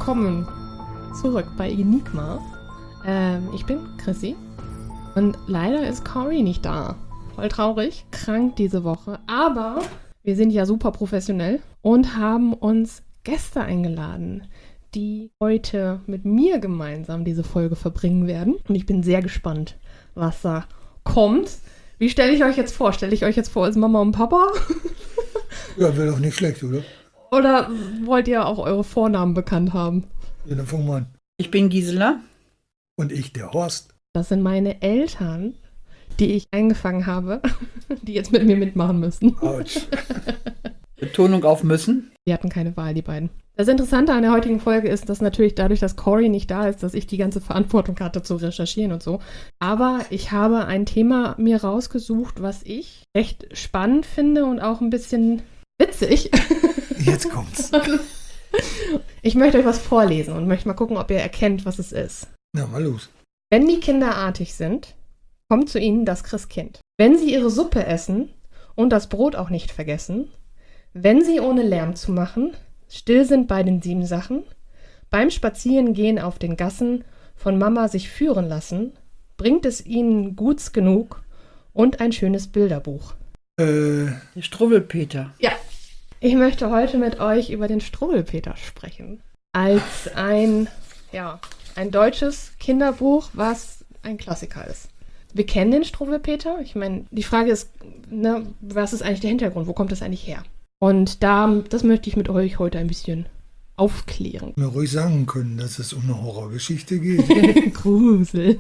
willkommen zurück bei Enigma. Ich bin Chrissy und leider ist Cory nicht da. Voll traurig, krank diese Woche, aber wir sind ja super professionell und haben uns Gäste eingeladen, die heute mit mir gemeinsam diese Folge verbringen werden. Und ich bin sehr gespannt, was da kommt. Wie stelle ich euch jetzt vor? Stelle ich euch jetzt vor als Mama und Papa? Ja, wäre doch nicht schlecht, oder? Oder wollt ihr auch eure Vornamen bekannt haben? Ja, dann fangen wir an. Ich bin Gisela. Und ich, der Horst. Das sind meine Eltern, die ich eingefangen habe, die jetzt mit mir mitmachen müssen. Autsch. Betonung auf müssen. Die hatten keine Wahl, die beiden. Das Interessante an der heutigen Folge ist, dass natürlich dadurch, dass Cory nicht da ist, dass ich die ganze Verantwortung hatte zu recherchieren und so. Aber ich habe ein Thema mir rausgesucht, was ich recht spannend finde und auch ein bisschen witzig. Jetzt kommt's. Ich möchte euch was vorlesen und möchte mal gucken, ob ihr erkennt, was es ist. Na, mal los. Wenn die Kinder artig sind, kommt zu ihnen das Christkind. Wenn sie ihre Suppe essen und das Brot auch nicht vergessen, wenn sie ohne Lärm zu machen still sind bei den 7 Sachen, beim Spazierengehen auf den Gassen von Mama sich führen lassen, bringt es ihnen Guts genug und ein schönes Bilderbuch. Der Struwwelpeter. Ja, ich möchte heute mit euch über den Struwwelpeter sprechen. Als ein deutsches Kinderbuch, was ein Klassiker ist. Wir kennen den Struwwelpeter. Ich meine, die Frage ist, was ist eigentlich der Hintergrund? Wo kommt das eigentlich her? Und das möchte ich mit euch heute ein bisschen aufklären. Wir ruhig sagen können, dass es um eine Horrorgeschichte geht. Grusel.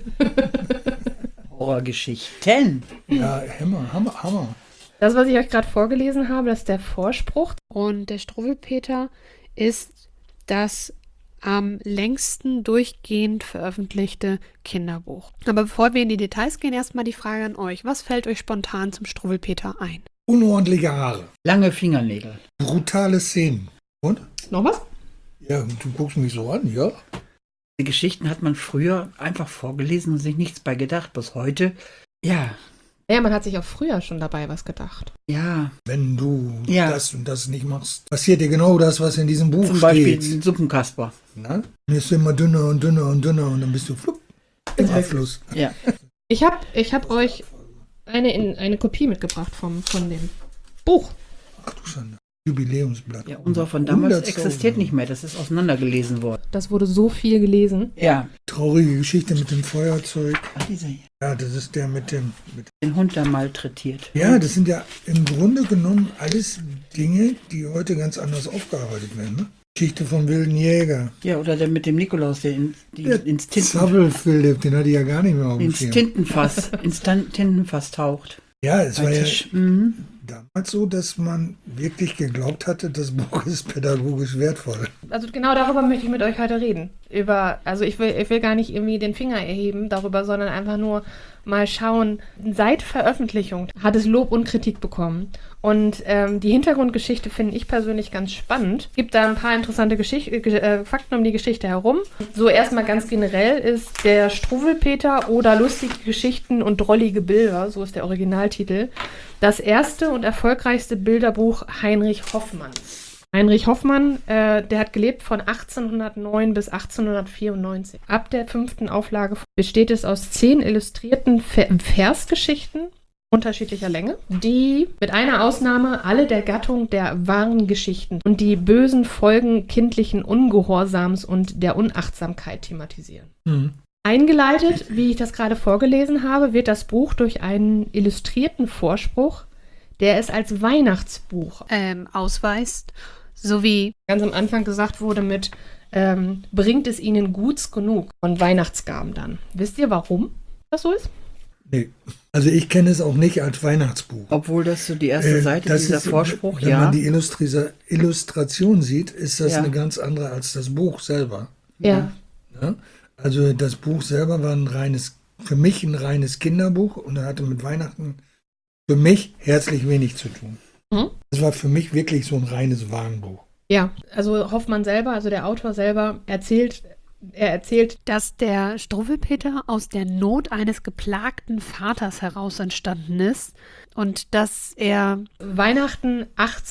Horrorgeschichten. Ja, Hammer. Das, was ich euch gerade vorgelesen habe, das ist der Vorspruch. Und der Struwwelpeter ist das am längsten durchgehend veröffentlichte Kinderbuch. Aber bevor wir in die Details gehen, erstmal die Frage an euch. Was fällt euch spontan zum Struwwelpeter ein? Unordentliche Haare. Lange Fingernägel. Brutale Szenen. Und? Noch was? Ja, du guckst mich so an, ja? Die Geschichten hat man früher einfach vorgelesen und sich nichts bei gedacht. Bis heute, ja. Ja, man hat sich auch früher schon dabei was gedacht. Ja. Wenn du Ja. das und das nicht machst, passiert dir genau das, was in diesem Buch Zum Beispiel steht. den Suppenkasper. Na? Dann ist du immer dünner und dünner und dünner und dann bist du flupp im Abfluss. Ja. Ich hab euch eine Kopie mitgebracht von dem Buch. Ach du Schande. Jubiläumsblatt. Ja, unser von damals 100.000. existiert nicht mehr. Das ist auseinandergelesen worden. Das wurde so viel gelesen. Ja. Traurige Geschichte mit dem Feuerzeug. Ach, dieser hier. Ja, das ist der mit dem... Den Hund da malträtiert. Ja, das sind ja im Grunde genommen alles Dinge, die heute ganz anders aufgearbeitet werden. Ne? Geschichte vom wilden Jäger. Ja, oder der mit dem Nikolaus, der ins Zappel-Philipp, den hatte ich ja gar nicht mehr auf dem Schirm. Ins Tintenfass taucht. Ja, es war ja Mhm. damals so, dass man wirklich geglaubt hatte, das Buch ist pädagogisch wertvoll. Also genau darüber möchte ich mit euch heute reden. Ich will gar nicht irgendwie den Finger erheben darüber, sondern einfach nur mal schauen. Seit Veröffentlichung hat es Lob und Kritik bekommen. Und die Hintergrundgeschichte finde ich persönlich ganz spannend. Es gibt da ein paar interessante Fakten um die Geschichte herum. So erstmal ganz generell ist der Struwwelpeter oder lustige Geschichten und drollige Bilder, so ist der Originaltitel, das erste und erfolgreichste Bilderbuch Heinrich Hoffmanns. Heinrich Hoffmann, der hat gelebt von 1809 bis 1894. Ab der 5. Auflage besteht es aus 10 illustrierten Versgeschichten unterschiedlicher Länge, die mit einer Ausnahme alle der Gattung der wahren Geschichten und die bösen Folgen kindlichen Ungehorsams und der Unachtsamkeit thematisieren. Mhm. Eingeleitet, wie ich das gerade vorgelesen habe, wird das Buch durch einen illustrierten Vorspruch, der es als Weihnachtsbuch Ausweist, sowie ganz am Anfang gesagt wurde mit bringt es ihnen Guts genug von Weihnachtsgaben dann. Wisst ihr, warum das so ist? Nee. Also ich kenne es auch nicht als Weihnachtsbuch. Obwohl das so die erste Seite, Das dieser ist, Vorspruch, wenn ja. man die Illustration sieht, ist das Ja. eine ganz andere als das Buch selber. Ja. Ja? Also das Buch selber war für mich ein reines Kinderbuch und er hatte mit Weihnachten für mich herzlich wenig zu tun. Mhm. Das war für mich wirklich so ein reines Warnbuch. Ja, also Hoffmann selber, also der Autor selber, erzählt er erzählt, dass der Struwwelpeter aus der Not eines geplagten Vaters heraus entstanden ist und dass er Weihnachten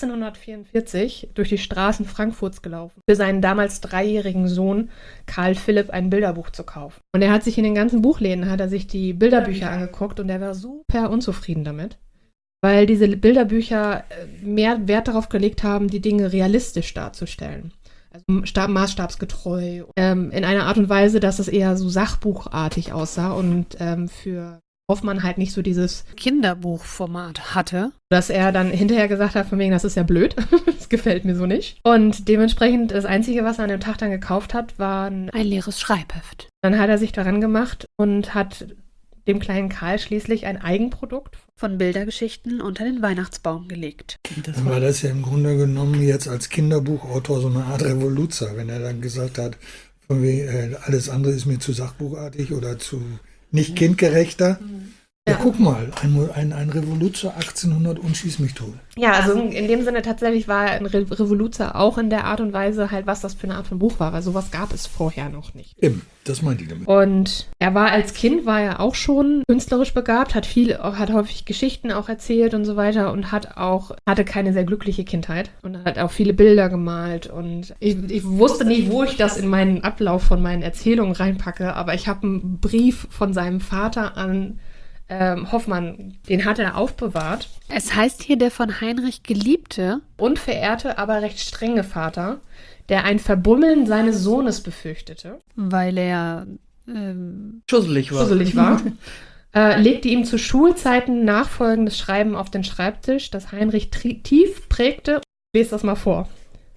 1844 durch die Straßen Frankfurts gelaufen, für seinen damals 3-jährigen Sohn Karl Philipp ein Bilderbuch zu kaufen. Und er hat sich in den ganzen Buchläden, hat er sich die Bilderbücher angeguckt und er war super unzufrieden damit, weil diese Bilderbücher mehr Wert darauf gelegt haben, die Dinge realistisch darzustellen. Also maßstabsgetreu, in einer Art und Weise, dass es eher so sachbuchartig aussah und für Hoffmann halt nicht so dieses, Kinderbuchformat hatte. dass er dann hinterher gesagt hat, von wegen, das ist ja blöd, das gefällt mir so nicht. Und dementsprechend das Einzige, was er an dem Tag dann gekauft hat, Ein leeres Schreibheft. dann hat er sich daran gemacht und hat dem kleinen Karl schließlich ein Eigenprodukt. Von Bildergeschichten unter den Weihnachtsbaum gelegt. Das Dann war das ja im Grunde genommen jetzt als Kinderbuchautor so eine Art Revoluzer, wenn er dann gesagt hat, von wegen, alles andere ist mir zu sachbuchartig oder zu nicht kindgerechter. Ja, guck mal, ein Revoluzer 1800 und schieß mich tot. Ja, also in dem Sinne tatsächlich war er ein Revoluzer auch in der Art und Weise halt, was das für eine Art von Buch war, weil sowas gab es vorher noch nicht. Eben, das meinte ich damit. Und als Kind war er auch schon künstlerisch begabt, hat häufig Geschichten auch erzählt und so weiter und hatte keine sehr glückliche Kindheit und hat auch viele Bilder gemalt und ich wusste nicht, wo ich das in meinen Ablauf von meinen Erzählungen reinpacke, aber ich habe einen Brief von seinem Vater an Hoffmann, den hat er aufbewahrt. Es heißt hier der von Heinrich Geliebte. Und verehrte, aber recht strenge Vater, der ein Verbummeln seines Sohnes befürchtete, Weil er schusselig war, legte ihm zu Schulzeiten nachfolgendes Schreiben auf den Schreibtisch, das Heinrich tief prägte. Ich lese das mal vor.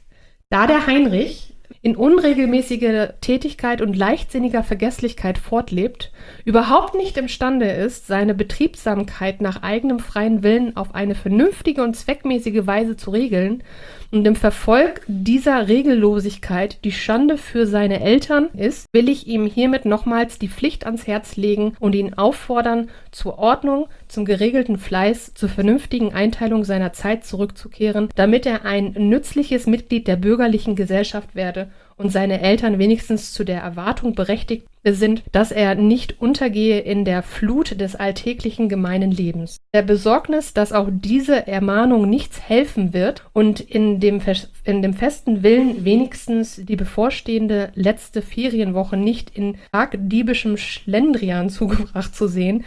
Da der Heinrich in unregelmäßiger Tätigkeit und leichtsinniger Vergesslichkeit fortlebt, überhaupt nicht imstande ist, seine Betriebsamkeit nach eigenem freien Willen auf eine vernünftige und zweckmäßige Weise zu regeln und im Verfolg dieser Regellosigkeit die Schande für seine Eltern ist, will ich ihm hiermit nochmals die Pflicht ans Herz legen und ihn auffordern, zur Ordnung, zum geregelten Fleiß, zur vernünftigen Einteilung seiner Zeit zurückzukehren, damit er ein nützliches Mitglied der bürgerlichen Gesellschaft werde und seine Eltern wenigstens zu der Erwartung berechtigt sind, dass er nicht untergehe in der Flut des alltäglichen gemeinen Lebens. Der Besorgnis, dass auch diese Ermahnung nichts helfen wird und in dem festen Willen wenigstens die bevorstehende letzte Ferienwoche nicht in tagdiebischem Schlendrian zugebracht zu sehen,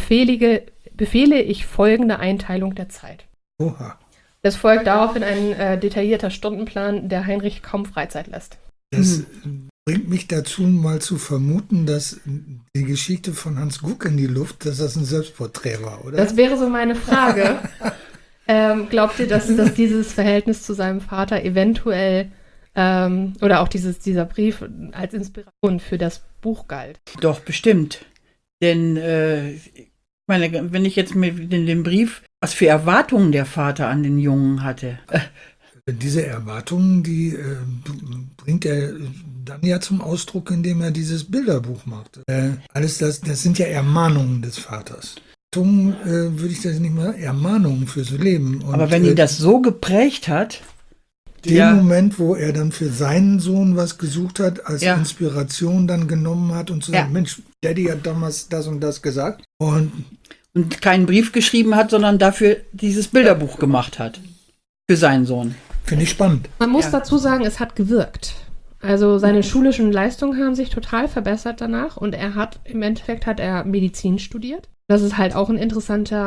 befehle ich folgende Einteilung der Zeit. Oha. Es folgt daraufhin ein detaillierter Stundenplan, der Heinrich kaum Freizeit lässt. Das bringt mich dazu, mal zu vermuten, dass die Geschichte von Hans Guck in die Luft, dass das ein Selbstporträt war, oder? Das wäre so meine Frage. Glaubt ihr, dass dieses Verhältnis zu seinem Vater eventuell oder auch dieser Brief als Inspiration für das Buch galt? Doch, bestimmt. Denn, ich meine, wenn ich jetzt mit dem Brief, was für Erwartungen der Vater an den Jungen hatte. Diese Erwartungen, die bringt er dann ja zum Ausdruck, indem er dieses Bilderbuch macht. Alles das sind ja Ermahnungen des Vaters. Würde ich das nicht mal Ermahnungen fürs Leben. Und, aber wenn ihn das so geprägt hat. Den Moment, wo er dann für seinen Sohn was gesucht hat, als Inspiration dann genommen hat und zu sagen, Mensch, Daddy hat damals das und das gesagt. Und keinen Brief geschrieben hat, sondern dafür dieses Bilderbuch gemacht hat. Für seinen Sohn. Finde ich spannend. Man muss dazu sagen, es hat gewirkt. Also seine schulischen Leistungen haben sich total verbessert danach und im Endeffekt hat er Medizin studiert. Das ist halt auch eine interessante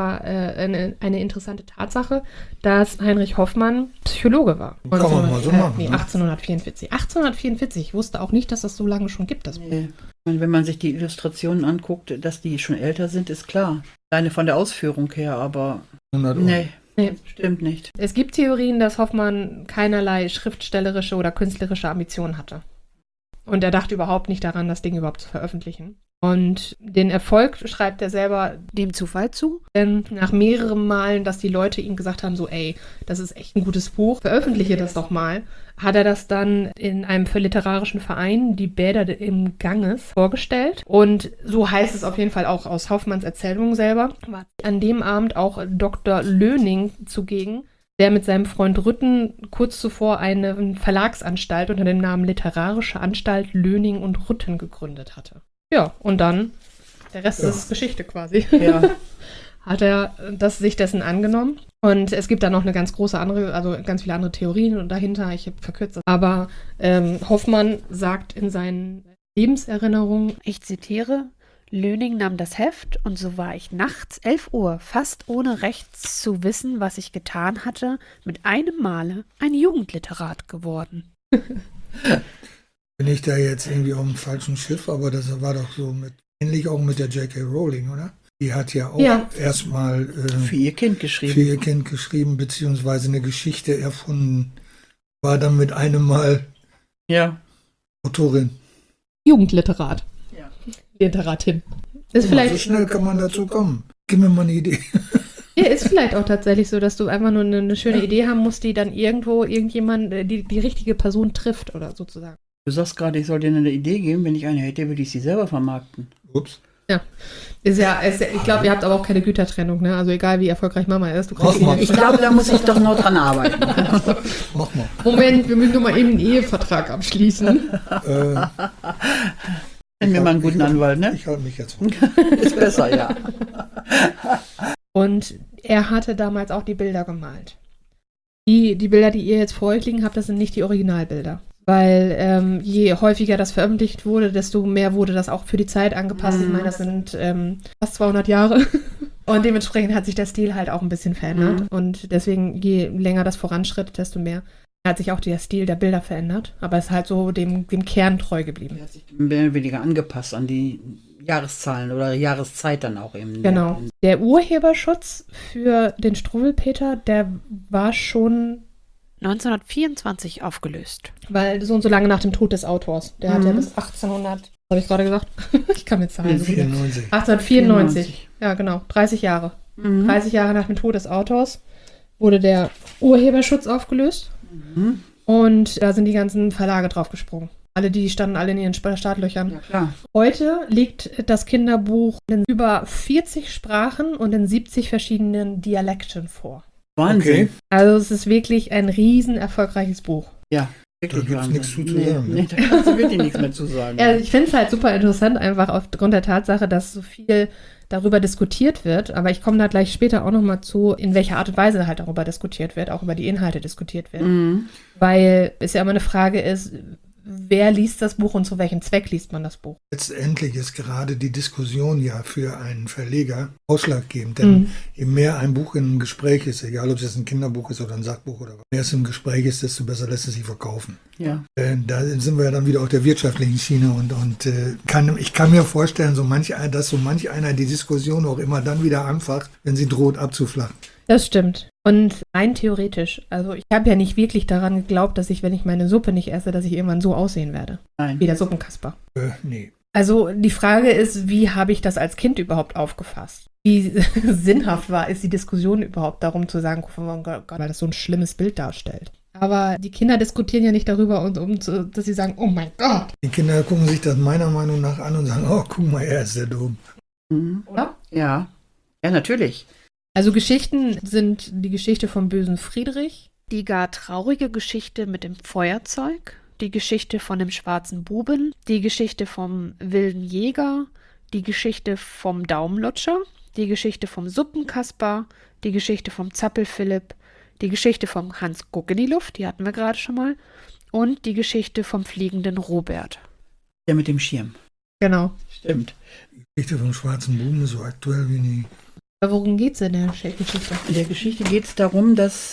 Tatsache, dass Heinrich Hoffmann Psychologe war. Kann man mal so machen. 1844. 1844. Ich wusste auch nicht, dass das so lange schon gibt, das Buch. Nee. Wenn man sich die Illustrationen anguckt, dass die schon älter sind, ist klar. Alleine von der Ausführung her, aber 100 Euro. Nee. Stimmt nicht. Es gibt Theorien, dass Hoffmann keinerlei schriftstellerische oder künstlerische Ambitionen hatte. Und er dachte überhaupt nicht daran, das Ding überhaupt zu veröffentlichen. Und den Erfolg schreibt er selber dem Zufall zu. Denn nach mehreren Malen, dass die Leute ihm gesagt haben, so ey, das ist echt ein gutes Buch, veröffentliche das doch mal, hat er das dann in einem literarischen Verein, die Bäder im Ganges, vorgestellt. Und so heißt es auf jeden Fall auch aus Hoffmanns Erzählung selber. War an dem Abend auch Dr. Löning zugegen, der mit seinem Freund Rütten kurz zuvor eine Verlagsanstalt unter dem Namen Literarische Anstalt Löning und Rütten gegründet hatte. Ja, und dann, der Rest ist Geschichte quasi. Ja. Hat er sich dessen angenommen. Und es gibt da noch eine ganz große andere, also ganz viele andere Theorien und dahinter, ich habe verkürzt das. Aber Hoffmann sagt in seinen Lebenserinnerungen, Ich zitiere, Löning nahm das Heft und so war ich nachts 11 Uhr, fast ohne rechts zu wissen, was ich getan hatte, mit einem Male ein Jugendliterat geworden. Bin ich da jetzt irgendwie auf dem falschen Schiff, aber das war doch so ähnlich auch mit der J.K. Rowling, oder? Die hat ja auch erstmal Für ihr Kind geschrieben. für ihr Kind geschrieben, beziehungsweise eine Geschichte erfunden. War dann mit einem Mal Ja. Autorin. Jugendliterat. Ja. Literatin. Ist So vielleicht, schnell kann man dazu kommen. Gib mir mal eine Idee. ja, ist vielleicht auch tatsächlich so, dass du einfach nur eine schöne Idee haben musst, die dann irgendjemand, die richtige Person trifft oder sozusagen. Du sagst gerade, ich soll dir eine Idee geben. Wenn ich eine hätte, würde ich sie selber vermarkten. Ups. Ja. Ich glaube, ihr habt aber auch keine Gütertrennung, ne? Also egal, wie erfolgreich Mama ist, du kannst Mach mal. Ich glaube, da muss ich doch noch dran arbeiten. Mach mal. Moment, wir müssen nur mal eben einen Ehevertrag abschließen. Nenn mir mal einen guten Anwalt, ne? Ich halte mich jetzt. Ist besser, ja. Und er hatte damals auch die Bilder gemalt. Die Bilder, die ihr jetzt vor euch liegen habt, das sind nicht die Originalbilder. Weil je häufiger das veröffentlicht wurde, desto mehr wurde das auch für die Zeit angepasst. Ich meine, das sind fast 200 Jahre. Und dementsprechend hat sich der Stil halt auch ein bisschen verändert. Und deswegen, je länger das voranschritt, desto mehr hat sich auch der Stil der Bilder verändert. Aber es ist halt so dem Kern treu geblieben. Die hat sich mehr oder weniger angepasst an die Jahreszahlen oder Jahreszeit dann auch eben. Genau. Der Urheberschutz für den Struwwelpeter, der war schon, 1924 aufgelöst. weil so und so lange nach dem Tod des Autors. Der hat ja bis 1800, habe ich gerade gesagt? Ich kann mit Zahlen so gut. 94. 1894. Ja, genau. 30 Jahre. 30 Jahre nach dem Tod des Autors wurde der Urheberschutz aufgelöst. Und da sind die ganzen Verlage draufgesprungen. Die standen alle in ihren Startlöchern. Ja, klar. Heute liegt das Kinderbuch in über 40 Sprachen und in 70 verschiedenen Dialekten vor. Wahnsinn. Okay. Also es ist wirklich ein riesen erfolgreiches Buch. Ja, Da wirklich gibt's Wahnsinn. nichts zu sagen, ne? Nee, da kannst du wirklich nichts mehr zu sagen. Ja, ich finde es halt super interessant, einfach aufgrund der Tatsache, dass so viel darüber diskutiert wird. Aber ich komme da gleich später auch nochmal zu, in welcher Art und Weise halt darüber diskutiert wird, auch über die Inhalte diskutiert wird. Weil es ja immer eine Frage ist, wer liest das Buch und zu welchem Zweck liest man das Buch? Letztendlich ist gerade die Diskussion ja für einen Verleger ausschlaggebend, denn je mehr ein Buch in einem Gespräch ist, egal ob es jetzt ein Kinderbuch ist oder ein Sachbuch oder was, je mehr es im Gespräch ist, desto besser lässt es sich verkaufen. Ja. Da sind wir ja dann wieder auf der wirtschaftlichen Schiene und ich kann mir vorstellen, dass so manch einer die Diskussion auch immer dann wieder anfacht, wenn sie droht abzuflachen. Das stimmt. Und rein theoretisch, also ich habe ja nicht wirklich daran geglaubt, dass ich, wenn ich meine Suppe nicht esse, dass ich irgendwann so aussehen werde. Nein. Wie der Suppenkasper. Nee. Also die Frage ist, wie habe ich das als Kind überhaupt aufgefasst? Wie sinnhaft ist die Diskussion überhaupt darum zu sagen, oh Gott, weil das so ein schlimmes Bild darstellt. Aber die Kinder diskutieren ja nicht darüber, dass sie sagen, oh mein Gott. Die Kinder gucken sich das meiner Meinung nach an und sagen, oh, guck mal, er ist ja dumm. Oder? Ja. Ja, natürlich. Also Geschichten sind die Geschichte vom bösen Friedrich. Die gar traurige Geschichte mit dem Feuerzeug, die Geschichte von dem schwarzen Buben, die Geschichte vom wilden Jäger, die Geschichte vom Daumenlutscher, die Geschichte vom Suppenkasper, die Geschichte vom Zappelphilipp, die Geschichte vom Hans Guck in die Luft, die hatten wir gerade schon mal, und die Geschichte vom fliegenden Robert. Der mit dem Schirm. Genau. Stimmt. Die Geschichte vom schwarzen Buben ist so aktuell wie nie. Aber worum geht's in der Geschichte? In der Geschichte geht es darum, dass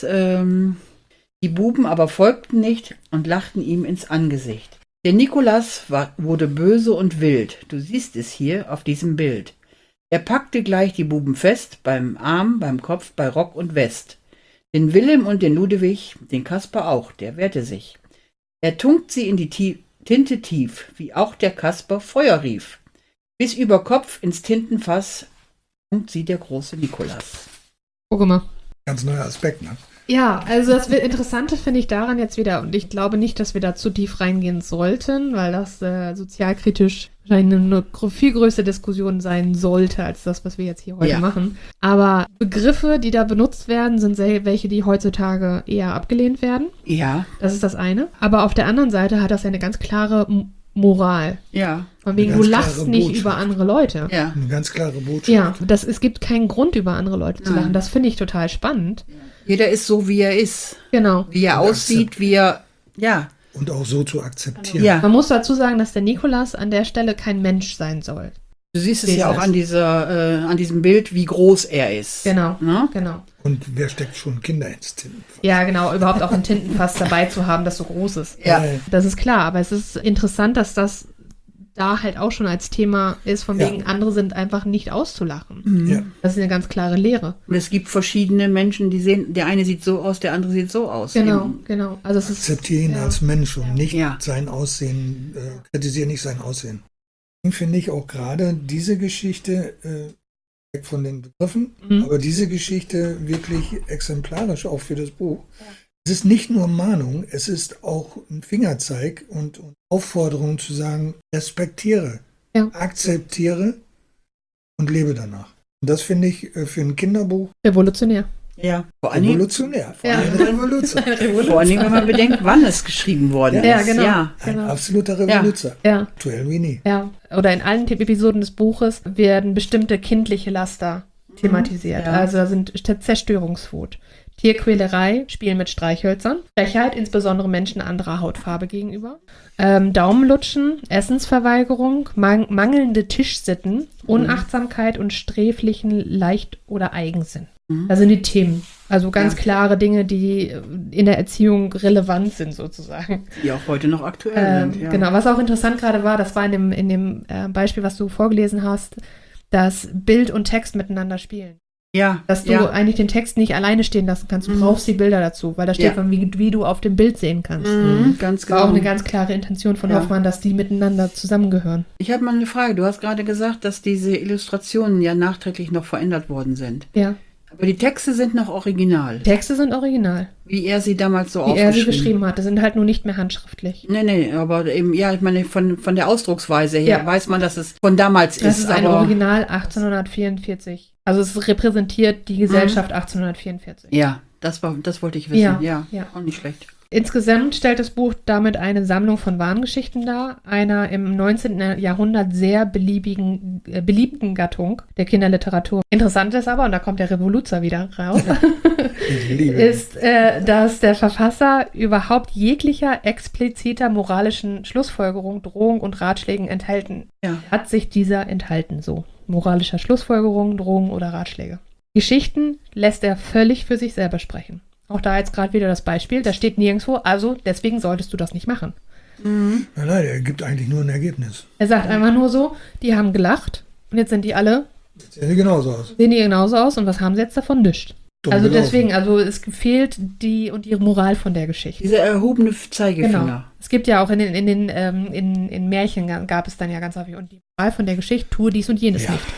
die Buben aber folgten nicht und lachten ihm ins Angesicht. Der Nikolas wurde böse und wild. Du siehst es hier auf diesem Bild. Er packte gleich die Buben fest, beim Arm, beim Kopf, bei Rock und West. Den Wilhelm und den Ludewig, den Kasper auch, der wehrte sich. Er tunkt sie in die Tinte tief, wie auch der Kasper Feuer rief. Bis über Kopf ins Tintenfass tunkt sie der große Nikolas. Guck mal. Ganz neuer Aspekt, ne? Ja, also das Interessante finde ich daran jetzt wieder, und ich glaube nicht, dass wir da zu tief reingehen sollten, weil das sozialkritisch wahrscheinlich eine viel größere Diskussion sein sollte, als das, was wir jetzt hier heute machen. Aber Begriffe, die da benutzt werden, sind welche, die heutzutage eher abgelehnt werden. Ja. Das ist das eine. Aber auf der anderen Seite hat das ja eine ganz klare Moral. Ja. Von wegen, Eine du ganz lachst klare nicht Botschaft. über andere Leute. Ja. Eine ganz klare Botschaft. Ja, es gibt keinen Grund, über andere Leute zu Nein. lachen. Das finde ich total spannend. Jeder ist so, wie er ist. Genau. Wie er Und aussieht, wie er, ja. Und auch so zu akzeptieren. Ja. Man muss dazu sagen, dass der Nikolaus an der Stelle kein Mensch sein soll. Du siehst es Wie ja ist auch das? an diesem Bild, wie groß er ist. Genau, Ne? genau. Und wer steckt schon Kinder ins Tintenfass? Ja, genau, überhaupt auch ein Tintenfass dabei zu haben, das so groß ist. Ja. Das ist klar, aber es ist interessant, dass das da halt auch schon als Thema ist, von Ja. wegen, andere sind einfach nicht auszulachen. Ja. Das ist eine ganz klare Lehre. Und es gibt verschiedene Menschen, die sehen, der eine sieht so aus, der andere sieht so aus. Genau, Eben. genau. Also es ist Akzeptiere ihn als Mensch und nicht Ja. sein Aussehen, kritisiere nicht sein Aussehen. Finde ich auch gerade diese Geschichte, weg von den Begriffen, aber diese Geschichte wirklich exemplarisch auch für das Buch. Es ist nicht nur Mahnung, es ist auch ein Fingerzeig und Aufforderung zu sagen, respektiere, Ja. akzeptiere und lebe danach. Und das finde ich für ein Kinderbuch revolutionär. Ja. Vor allen Dingen, revolutionär. Ja. Eine Revolution. vor allen Dingen, wenn man bedenkt, wann es geschrieben worden Ja, ist. genau. Ja. Ein Genau. absoluter Revoluzer. Ja, Aktuell wie nie. ja. Oder in allen Episoden des Buches werden bestimmte kindliche Laster thematisiert. Ja. Also da sind Zerstörungswut, Tierquälerei, Spielen mit Streichhölzern, Frechheit, insbesondere Menschen anderer Hautfarbe gegenüber, Daumenlutschen, Essensverweigerung, mangelnde Tischsitten, Unachtsamkeit und sträflichen Leicht- oder Eigensinn. Das sind die Themen. Also ganz Ja. klare Dinge, die in der Erziehung relevant sind sozusagen. Die auch heute noch aktuell sind. Ja. Genau, was auch interessant gerade war, das war in dem Beispiel, was du vorgelesen hast, dass Bild und Text miteinander spielen. Ja. Dass du ja. eigentlich den Text nicht alleine stehen lassen kannst. Du brauchst die Bilder dazu, weil da steht Ja. dann, wie du auf dem Bild sehen kannst. Ganz Das war genau. auch eine ganz klare Intention von Ja. Hoffmann, dass die miteinander zusammengehören. Ich habe mal eine Frage. Du hast gerade gesagt, dass diese Illustrationen ja nachträglich noch verändert worden sind. Ja. Aber die Texte sind noch original. Texte sind original, Wie er sie damals so wie er sie aufgeschrieben geschrieben hat. Das sind halt nur nicht mehr handschriftlich. Nee, aber eben, ja, ich meine, von der Ausdrucksweise her Ja. weiß man, dass es von damals Das ist. ist ein aber Original 1844. Also es repräsentiert die Gesellschaft 1844. ja, das wollte ich wissen. Ja, Ja, ja. auch nicht schlecht. Insgesamt stellt das Buch damit eine Sammlung von Wahngeschichten dar, einer im 19. Jahrhundert sehr beliebten Gattung der Kinderliteratur. Interessant ist aber, und da kommt der Revoluzer wieder raus, Ich liebe ihn. ist, dass der Verfasser überhaupt jeglicher expliziter moralischen Schlussfolgerung, Drohung und Ratschlägen enthalten. Ja. Hat sich dieser enthalten, so. Moralischer Schlussfolgerung, Drohungen oder Ratschläge. Geschichten lässt er völlig für sich selber sprechen. Auch da jetzt gerade wieder das Beispiel, da steht nirgendwo, also deswegen solltest du das nicht machen. Nein, er gibt eigentlich nur ein Ergebnis. Er sagt einfach nur so, die haben gelacht und jetzt sind die alle, Sehen die genauso aus. sehen die genauso aus und was haben sie jetzt davon? Nichts. Dumm Also gelaufen. deswegen, also es fehlt die Moral von der Geschichte. Dieser erhobene Zeigefinger. Genau. Es gibt ja auch in Märchen gab es dann ja ganz häufig und die Moral von der Geschichte, tue dies und jenes Ja. nicht.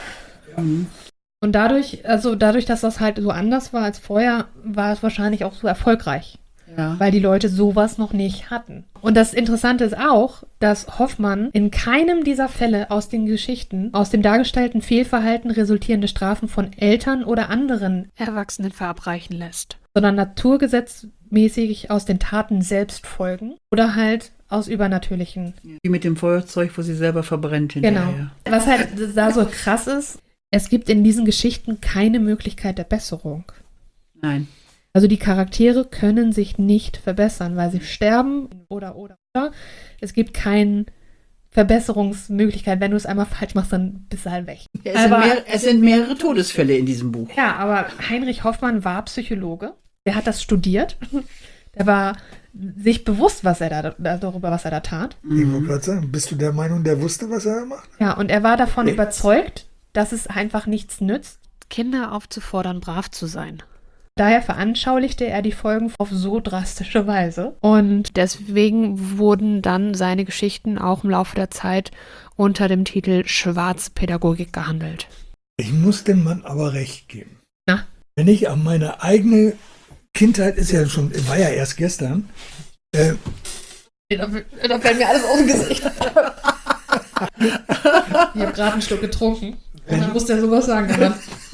Und dadurch, dass das halt so anders war als vorher, war es wahrscheinlich auch so erfolgreich, Ja. weil die Leute sowas noch nicht hatten. Und das Interessante ist auch, dass Hoffmann in keinem dieser Fälle aus den Geschichten, aus dem dargestellten Fehlverhalten resultierende Strafen von Eltern oder anderen, Erwachsenen verabreichen lässt. sondern naturgesetzmäßig aus den Taten selbst folgen oder halt aus übernatürlichen. Die mit dem Feuerzeug, wo sie selber verbrennt Genau. hinterher. Was halt da so krass ist, es gibt in diesen Geschichten keine Möglichkeit der Besserung. Nein. Also die Charaktere können sich nicht verbessern, weil sie sterben oder. Es gibt keine Verbesserungsmöglichkeit. Wenn du es einmal falsch machst, dann bist du halt weg. Es sind mehrere Todesfälle in diesem Buch. Ja, aber Heinrich Hoffmann war Psychologe. Der hat das studiert. Der war sich bewusst, darüber, was er da tat. Ich wollte gerade sagen, bist du der Meinung, der wusste, was er macht? Ja, und er war davon überzeugt, dass es einfach nichts nützt. Kinder aufzufordern, brav zu sein. Daher veranschaulichte er die Folgen auf so drastische Weise. Und Deswegen wurden dann seine Geschichten auch im Laufe der Zeit unter dem Titel Schwarzpädagogik gehandelt. Ich muss dem Mann aber recht geben. Na? Wenn ich an meine eigene Kindheit, war ja erst gestern, Da fällt mir alles aus dem Gesicht. Ich habe gerade einen Schluck getrunken. Und dann musste er sowas sagen. Aber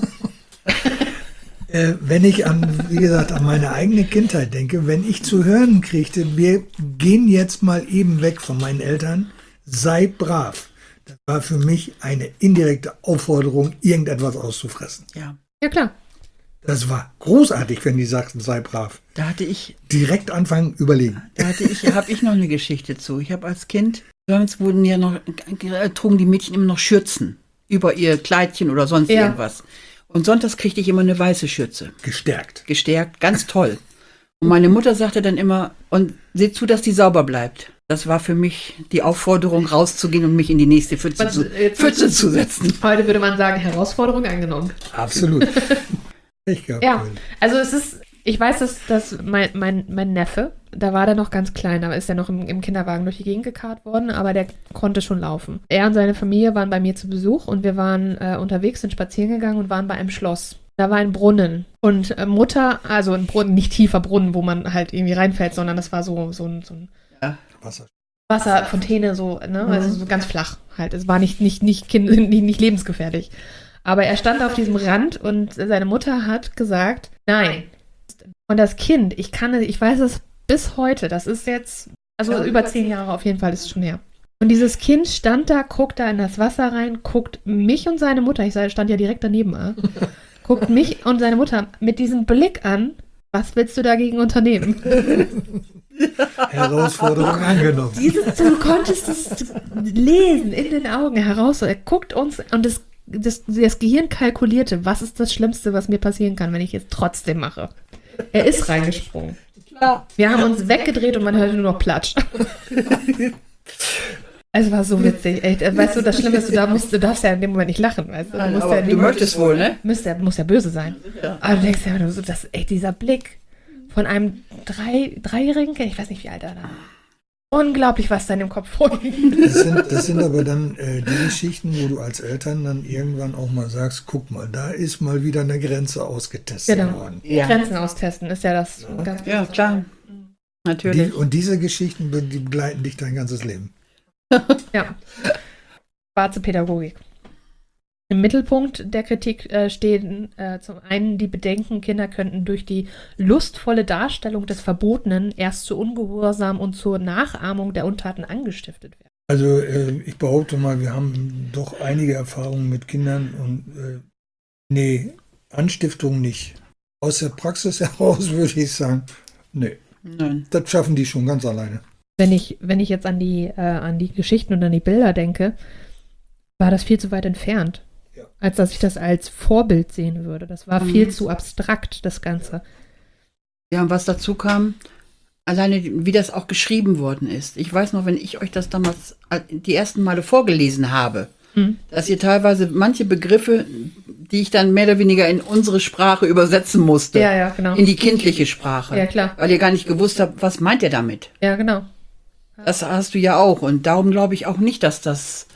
wenn ich wie gesagt, an meine eigene Kindheit denke, wenn ich zu hören kriegte, wir gehen jetzt mal eben weg von meinen Eltern, sei brav. Das war für mich eine indirekte Aufforderung, irgendetwas auszufressen. Ja. ja, klar. Das war großartig, wenn die sagten, sei brav. Da hatte ich Direkt anfangen, überlegen. habe ich noch eine Geschichte zu. Ich habe als Kind, sonst trugen die Mädchen immer noch Schürzen über ihr Kleidchen oder sonst Ja. irgendwas. Und sonntags kriegte ich immer eine weiße Schürze. Gestärkt. Gestärkt, ganz toll. Und meine Mutter sagte dann immer, und seht zu, dass die sauber bleibt. Das war für mich die Aufforderung, rauszugehen und mich in die nächste Pfütze zu setzen. Heute würde man sagen, Herausforderung angenommen. Absolut. Ich glaube. Ja, also ich weiß, dass mein Neffe, da war der noch ganz klein, aber ist er noch im Kinderwagen durch die Gegend gekarrt worden, aber der konnte schon laufen. Er und seine Familie waren bei mir zu Besuch und wir waren unterwegs, sind spazieren gegangen und waren bei einem Schloss. Da war ein Brunnen und Mutter, also ein Brunnen, nicht tiefer Brunnen, wo man halt irgendwie reinfällt, sondern das war so ein Wasser. Wasserfontäne, so, ne? Also so ganz flach halt. Es war nicht lebensgefährlich. Aber er stand auf diesem Rand und seine Mutter hat gesagt, nein. Und das Kind, ich weiß es bis heute, das ist jetzt, also über 10 Jahre auf jeden Fall ist es schon her. Und dieses Kind stand da, guckt da in das Wasser rein, guckt mich und seine Mutter, ich stand ja direkt daneben, guckt mich und seine Mutter mit diesem Blick an, was willst du dagegen unternehmen? Herausforderung angenommen. Du konntest es lesen in den Augen heraus. Er guckt uns und das Gehirn kalkulierte, was ist das Schlimmste, was mir passieren kann, wenn ich es trotzdem mache. Er ist reingesprungen. Klar. Wir haben uns weggedreht und man hörte nur noch Platsch. Es war so witzig. Echt. Weißt du, das Schlimme ist, du darfst ja in dem Moment nicht lachen. Weißt du? Nein, musst aber ja in du dem Moment- möchtest wohl, ne? muss ja böse sein. Ja. Aber du denkst ja, dieser Blick von einem Dreijährigen, ich weiß nicht, wie alt er war. Unglaublich, was da in dem Kopf vorging. Das sind aber dann die Geschichten, wo du als Eltern dann irgendwann auch mal sagst, guck mal, da ist mal wieder eine Grenze ausgetestet Genau. worden. Ja. Grenzen austesten ist ja das ganz Ja, klar. Natürlich. Und diese Geschichten, die begleiten dich dein ganzes Leben. Ja. Schwarze Pädagogik. Im Mittelpunkt der Kritik stehen zum einen die Bedenken, Kinder könnten durch die lustvolle Darstellung des Verbotenen erst zu Ungehorsam und zur Nachahmung der Untaten angestiftet werden. Also ich behaupte mal, wir haben doch einige Erfahrungen mit Kindern und Anstiftung nicht. Aus der Praxis heraus würde ich sagen, nee, Nein. das schaffen die schon ganz alleine. Wenn ich jetzt an die Geschichten und an die Bilder denke, war das viel zu weit entfernt, Ja. als dass ich das als Vorbild sehen würde. Das war viel zu abstrakt, das Ganze. Ja, und was dazu kam, alleine wie das auch geschrieben worden ist. Ich weiß noch, wenn ich euch das damals die ersten Male vorgelesen habe, dass ihr teilweise manche Begriffe, die ich dann mehr oder weniger in unsere Sprache übersetzen musste, Ja, genau. in die kindliche Sprache. Ja, klar. Weil ihr gar nicht gewusst habt, was meint ihr damit? Ja, genau. Das hast du ja auch. Und darum glaube ich auch nicht, dass das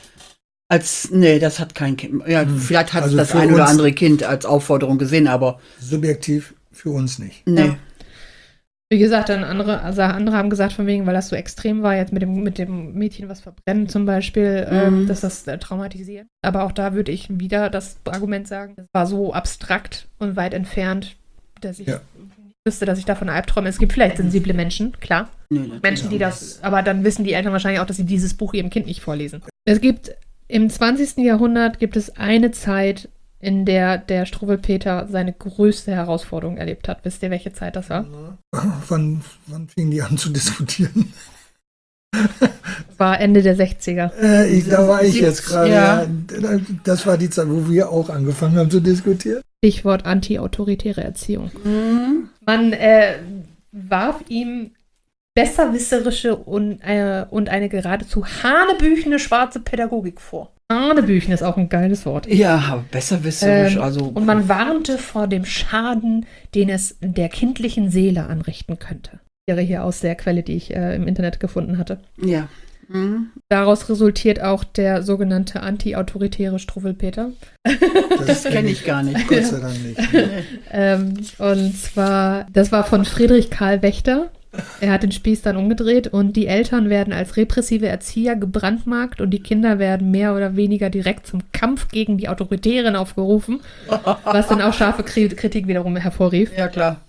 das hat kein Kind. Ja, vielleicht hat es Also das für ein oder uns- andere Kind als Aufforderung gesehen, aber Subjektiv für uns nicht. nee. Ja. Wie gesagt, dann andere haben gesagt, von wegen, weil das so extrem war, jetzt mit dem Mädchen was verbrennen zum Beispiel, dass das traumatisiert. Aber auch da würde ich wieder das Argument sagen, es war so abstrakt und weit entfernt, dass ich Ja. wüsste, dass ich davon Albträume. Es gibt vielleicht sensible Menschen, klar. Nee, natürlich Menschen, die auch das, aber dann wissen die Eltern wahrscheinlich auch, dass sie dieses Buch ihrem Kind nicht vorlesen. Es gibt im 20. Jahrhundert gibt es eine Zeit, in der Struwwelpeter seine größte Herausforderung erlebt hat. Wisst ihr, welche Zeit das war? Wann fingen die an zu diskutieren? Das war Ende der 60er. Da war ich jetzt gerade. Ja. Ja, das war die Zeit, wo wir auch angefangen haben zu diskutieren. Stichwort anti-autoritäre Erziehung. Man warf ihm besserwisserische und eine geradezu hanebüchene schwarze Pädagogik vor. Hanebüchen ist auch ein geiles Wort. Ja, aber besserwisserisch, also. Und man warnte vor dem Schaden, den es der kindlichen Seele anrichten könnte. Wäre hier aus der Quelle, die ich im Internet gefunden hatte. Ja. Daraus resultiert auch der sogenannte anti-autoritäre Struwwelpeter. Das kenne ich gar nicht. Gott sei Dank nicht. Und zwar, das war von Friedrich Karl Wächter. Er hat den Spieß dann umgedreht und die Eltern werden als repressive Erzieher gebrandmarkt und die Kinder werden mehr oder weniger direkt zum Kampf gegen die Autoritären aufgerufen, was dann auch scharfe Kritik wiederum hervorrief. Ja, klar.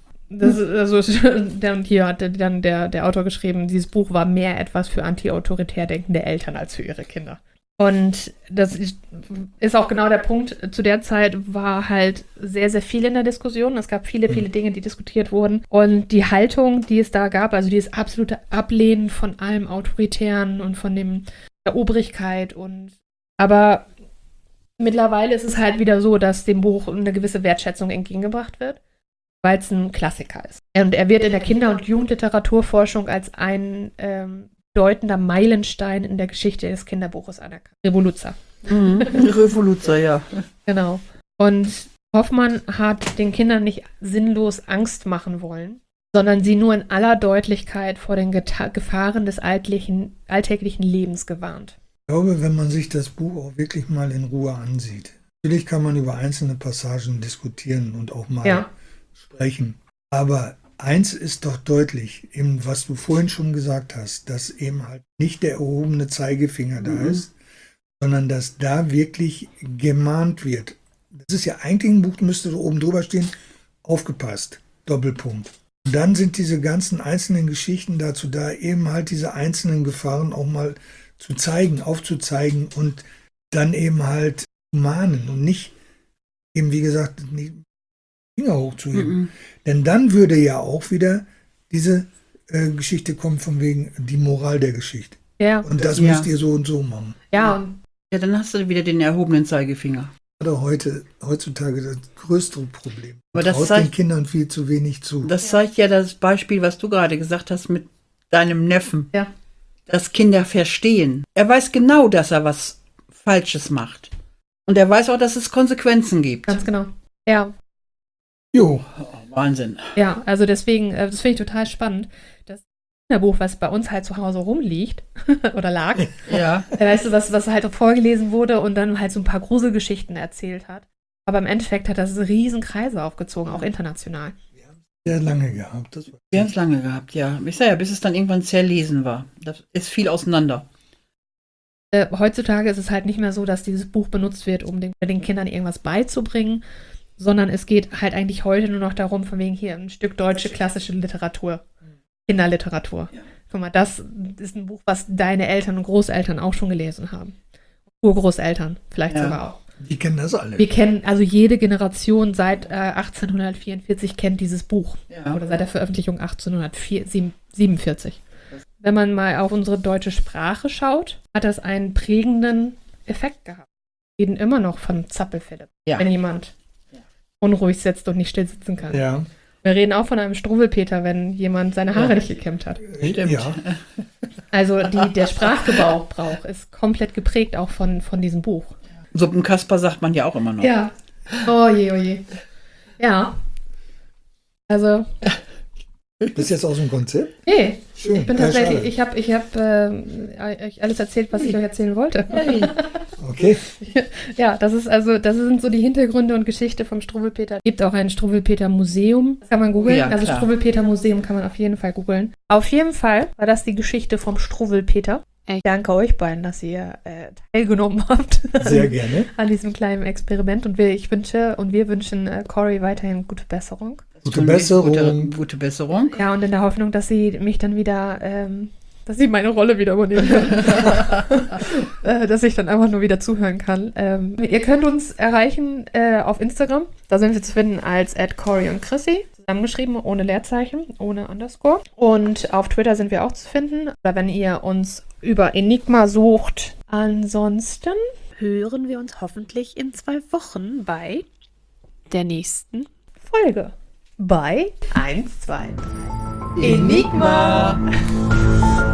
Und hier hat dann der Autor geschrieben, dieses Buch war mehr etwas für anti-autoritär denkende Eltern als für ihre Kinder. Und das ist auch genau der Punkt. Zu der Zeit war halt sehr, sehr viel in der Diskussion. Es gab viele, viele Dinge, die diskutiert wurden. Und die Haltung, die es da gab, also dieses absolute Ablehnen von allem Autoritären und von der Obrigkeit. Aber mittlerweile ist es halt wieder so, dass dem Buch eine gewisse Wertschätzung entgegengebracht wird, weil es ein Klassiker ist. Und er wird in der Kinder- und Jugendliteraturforschung als ein bedeutender Meilenstein in der Geschichte des Kinderbuches anerkannt. Revoluzer. Revoluzer, ja. Genau. Und Hoffmann hat den Kindern nicht sinnlos Angst machen wollen, sondern sie nur in aller Deutlichkeit vor den Gefahren des alltäglichen Lebens gewarnt. Ich glaube, wenn man sich das Buch auch wirklich mal in Ruhe ansieht, natürlich kann man über einzelne Passagen diskutieren und auch mal sprechen, aber eins ist doch deutlich, eben was du vorhin schon gesagt hast, dass eben halt nicht der erhobene Zeigefinger da ist, sondern dass da wirklich gemahnt wird. Das ist ja eigentlich ein Buch, müsste so oben drüber stehen, aufgepasst, Doppelpunkt. Und dann sind diese ganzen einzelnen Geschichten dazu da, eben halt diese einzelnen Gefahren auch mal zu zeigen, aufzuzeigen und dann eben halt mahnen und nicht eben, wie gesagt, nicht Finger hochzuheben. Denn dann würde ja auch wieder diese Geschichte kommen von wegen die Moral der Geschichte. Ja. Und das müsst ihr so und so machen. Ja, und Ja, dann hast du wieder den erhobenen Zeigefinger. Gerade heutzutage das größte Problem. Aber das Traut zeigt- den Kindern viel zu wenig zu. Das zeigt ja das Beispiel, was du gerade gesagt hast mit deinem Neffen. Ja. Dass Kinder verstehen. Er weiß genau, dass er was Falsches macht. Und er weiß auch, dass es Konsequenzen gibt. ganz genau. Ja. Jo, Wahnsinn. Ja, also deswegen, das finde ich total spannend. Das Kinderbuch, was bei uns halt zu Hause rumliegt oder lag, Ja. weißt du, was halt vorgelesen wurde und dann halt so ein paar Gruselgeschichten erzählt hat. Aber im Endeffekt hat das riesen Kreise aufgezogen, auch international. sehr lange gehabt. Das war Wir haben es lange gehabt, ja. Ich sage ja, bis es dann irgendwann zerlesen war. Das ist viel auseinander. Heutzutage ist es halt nicht mehr so, dass dieses Buch benutzt wird, um den Kindern irgendwas beizubringen, sondern es geht halt eigentlich heute nur noch darum, von wegen hier ein Stück deutsche klassische Literatur, Kinderliteratur. Ja. Guck mal, das ist ein Buch, was deine Eltern und Großeltern auch schon gelesen haben. Urgroßeltern vielleicht Ja. sogar auch. Die kennen das alle. Wir kennen, also jede Generation seit 1844 kennt dieses Buch. Ja. Oder seit der Veröffentlichung 1847. Wenn man mal auf unsere deutsche Sprache schaut, hat das einen prägenden Effekt gehabt. Wir reden immer noch von Zappelphilipp, Ja. wenn jemand unruhig sitzt und nicht still sitzen kann. Ja, Wir reden auch von einem Struwwelpeter, wenn jemand seine Haare Ja. nicht gekämmt hat. Stimmt. ja. Also der Sprachgebrauch ist komplett geprägt auch von diesem Buch. Suppenkasper sagt man ja auch immer noch. Ja. Oh je, oh je. Ja. Also, Das ist jetzt aus dem Konzept? nee, Schön. ich bin Ja, tatsächlich, schade. ich habe euch alles erzählt, was ich euch erzählen wollte. Okay. Ja, das sind so die Hintergründe und Geschichte vom Struwwelpeter. Es gibt auch ein Struwwelpeter Museum, das kann man googeln. Ja, Also klar. Struwwelpeter Museum kann man auf jeden Fall googeln. Auf jeden Fall war das die Geschichte vom Struwwelpeter. Ich danke euch beiden, dass ihr teilgenommen habt Sehr gerne. an diesem kleinen Experiment und wir wünschen Cory weiterhin gute Besserung. Gute Besserung. Gute Besserung. Ja, und in der Hoffnung, dass sie mich dann wieder, dass sie meine Rolle wieder übernehmen kann. Dass ich dann einfach nur wieder zuhören kann. Ihr könnt uns erreichen auf Instagram. Da sind wir zu finden als @Cory und Chrissy. Zusammengeschrieben, ohne Leerzeichen, ohne Underscore. Und auf Twitter sind wir auch zu finden. Oder wenn ihr uns über Enigma sucht. Ansonsten hören wir uns hoffentlich in 2 Wochen bei der nächsten Folge. Bei 1, 2, 3. Enigma!